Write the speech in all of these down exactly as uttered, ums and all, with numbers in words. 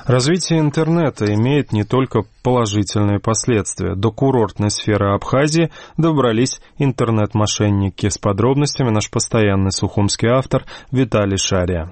Развитие интернета имеет не только положительные последствия. До курортной сферы Абхазии добрались интернет-мошенники. С подробностями наш постоянный сухумский автор Виталий Шария.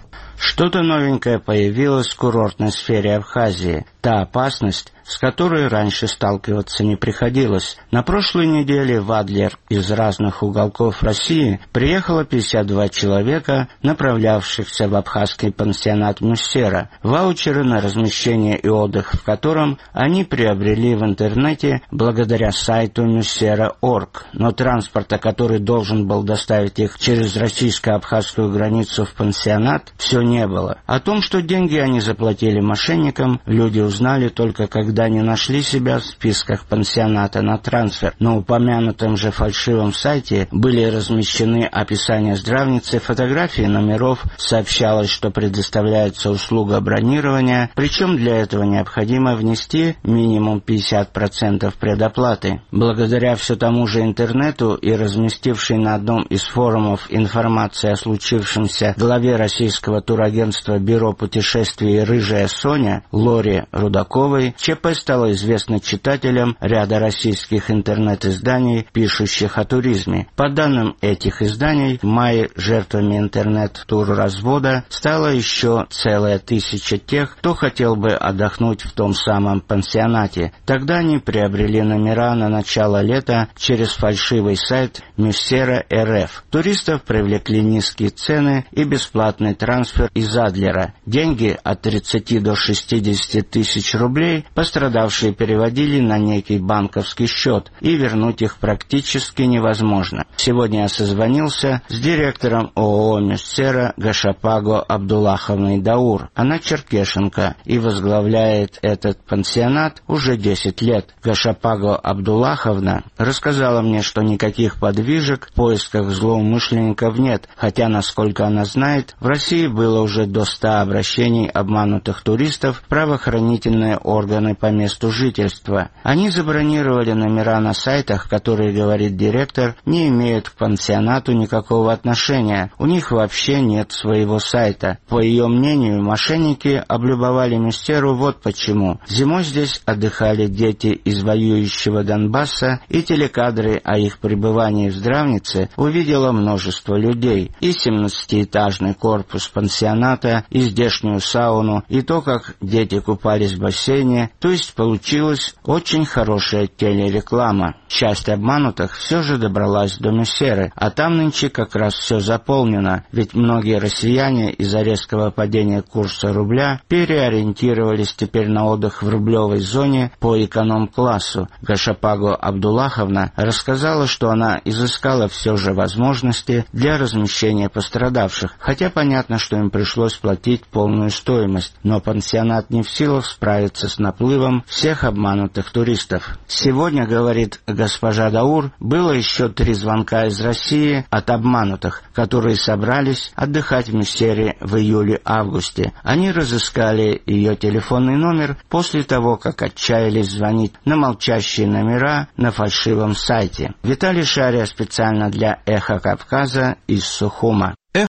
Что-то новенькое появилось в курортной сфере Абхазии. Та опасность, с которой раньше сталкиваться не приходилось. На прошлой неделе в Адлер из разных уголков России приехало пятьдесят два человека, направлявшихся в абхазский пансионат Муссера, ваучеры на размещение и отдых в котором они приобрели в интернете благодаря сайту муссера точка орг, но транспорта, который должен был доставить их через российско-абхазскую границу в пансионат, все не было. О том, что деньги они заплатили мошенникам, люди узнали только когда не нашли себя в списках пансионата на трансфер. На упомянутом же фальшивом сайте были размещены описания здравницы, фотографии номеров, сообщалось, что предоставляется услуга бронирования, причем для этого необходимо внести минимум пятьдесят процентов предоплаты. Благодаря все тому же интернету и разместившей на одном из форумов информации о случившемся главе российского турагентства Бюро путешествий «Рыжая Соня» Лоре Рудаковой, ЧП стало известно читателям ряда российских интернет-изданий, пишущих о туризме. По данным этих изданий, в мае жертвами интернет-тур-развода стало еще целая тысяча тех, кто хотел бы отдохнуть в том самом пансионате. Тогда они приобрели номера на начало лета через фальшивый сайт Муссера точка эр эф. Туристов привлекли низкие цены и бесплатный трансфер из Адлера. Деньги от тридцати до шестидесяти тысяч рублей пострадавшие переводили на некий банковский счет, и вернуть их практически невозможно. Сегодня я созвонился с директором ООО «Муссера» Гашапаго Абдуллаховной Даур. Она черкешенка и возглавляет этот пансионат уже десять лет. Гашапаго Абдуллаховна рассказала мне, что никаких подвижек в поисках злоумышленников нет, хотя, насколько она знает, в России было уже до ста обращений обманутых туристов в правоохранительные органы по месту жительства. Они забронировали номера на сайтах, которые, говорит директор, не имеют к пансионату никакого отношения. У них вообще нет своего сайта. По ее мнению, мошенники облюбовали Муссеру вот почему. Зимой здесь отдыхали дети из воюющего Донбасса, и телекадры о их пребывании в здравнице увидело множество людей. И семнадцатиэтажный корпус пансионата, и здешнюю сауну, и то, как дети купались в бассейне, то есть получилась очень хорошая телереклама. Часть обманутых все же добралась до Муссеры, а там нынче как раз все заполнено, ведь многие россияне из-за резкого падения курса рубля переориентировались теперь на отдых в рублевой зоне по эконом-классу. Гашапаго Абдуллаховна рассказала, что она изыскала все же возможности для размещения пострадавших, хотя понятно, что им пришлось платить полную стоимость, но пансионат не в силах справиться с наплывом всех обманутых туристов. Сегодня, говорит госпожа Даур, было еще три звонка из России от обманутых, которые собрались отдыхать в Муссере в июле-августе. Они разыскали ее телефонный номер после того, как отчаялись звонить на молчащие номера на фальшивом сайте. Виталий Шария специально для «Эхо Кавказа» из Сухума.